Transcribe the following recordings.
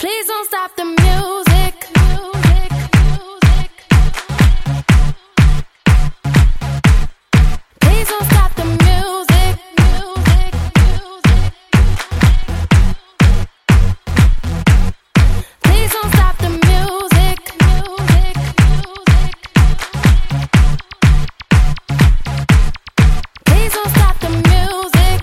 Please don't stop the music. Please don't stop the music. Please don't stop the music. Please don't stop the music.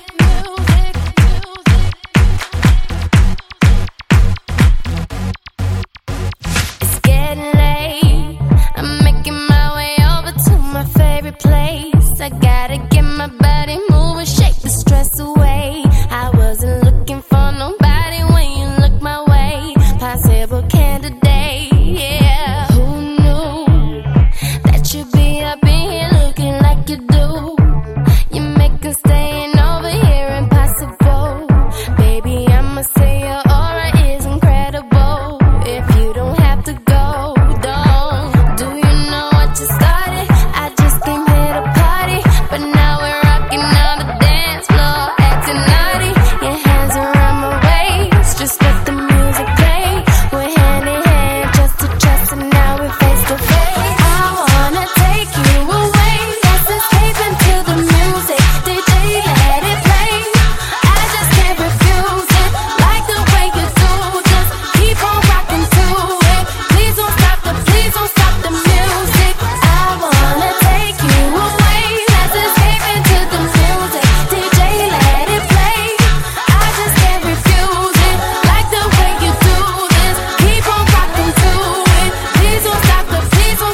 It's getting late. I'm making my way over to my favorite place. I gotta get my body moving, shake the stress away. I wasn't looking for nobody when you look my way. Possible candidate, yeah. Who knew that you'd be up in here looking like you do? You make us staying over here impossible. Baby, I'ma say your aura is incredible. If you don't have to go, don't. Do you know what you started? I just came here to party, but now we're rocking on the dance floor, acting naughty. Your hands around my waist, just let the music play. We're hand in hand, chest to chest, and now we're face to face. I wanna take you away, let's escape into the music. DJ, let it play. I just can't refuse it, like the way you do. Just keep on rocking to it. Please don't stop the music. I wanna take you away, let's escape into the music. DJ, let it play. I just can't refuse it, like the way you do this. Keep on rocking to it. Please don't stop the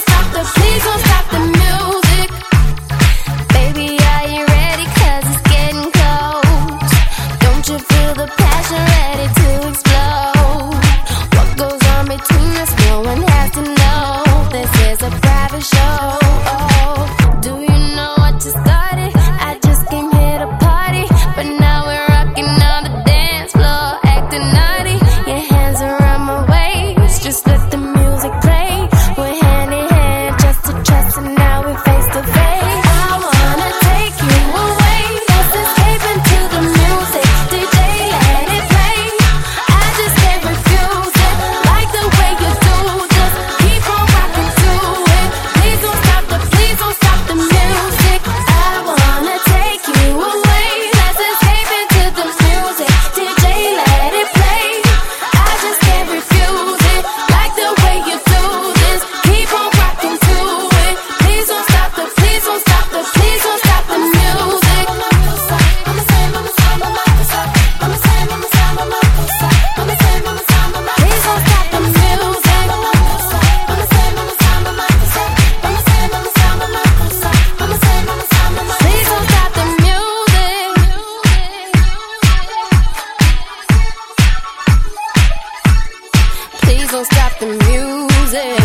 music. Baby, are you ready? 'Cause it's getting close. Don't you feel the passion ready to explode? What goes on between us, no one has to know. This is a private show. Do you know what you started? I just came here to party, but now we're rocking on the dance floor, acting naughty. Your hands around my waist, just let the music play. We're hand in hand, chest to chest, and now we're face to face. I wanna take you away, let's escape into the music. DJ, let it play. I just can't refuse it, like the way you do. Just keep on rocking to it. Please don't stop the music. I wanna take you away, let's escape into the music. DJ, let it play. I just can't refuse it, like the way you do this. Keep on rocking to it. Please don't stop the music. Please don't stop the music. Please don't stop the music.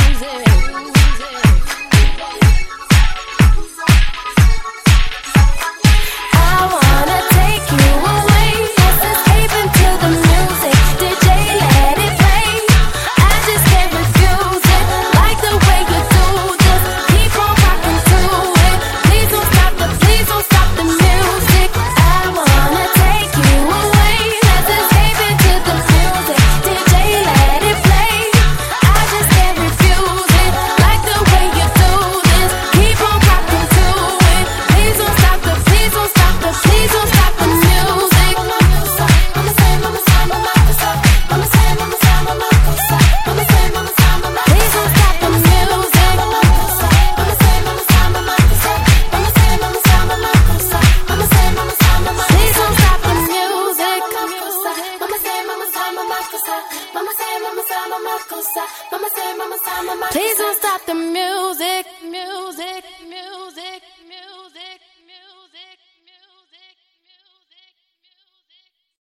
I wanna take you away, let's escape into the music. DJ, let it play. I just can't refuse it, like the way you do. Just keep on rocking to it. Please don't stop the music. I wanna take you away, let's escape into the music. DJ, let it play. I just can't refuse it, like the way you do this. Keep on rocking to it. Please don't stop the music. Please don't stop the music.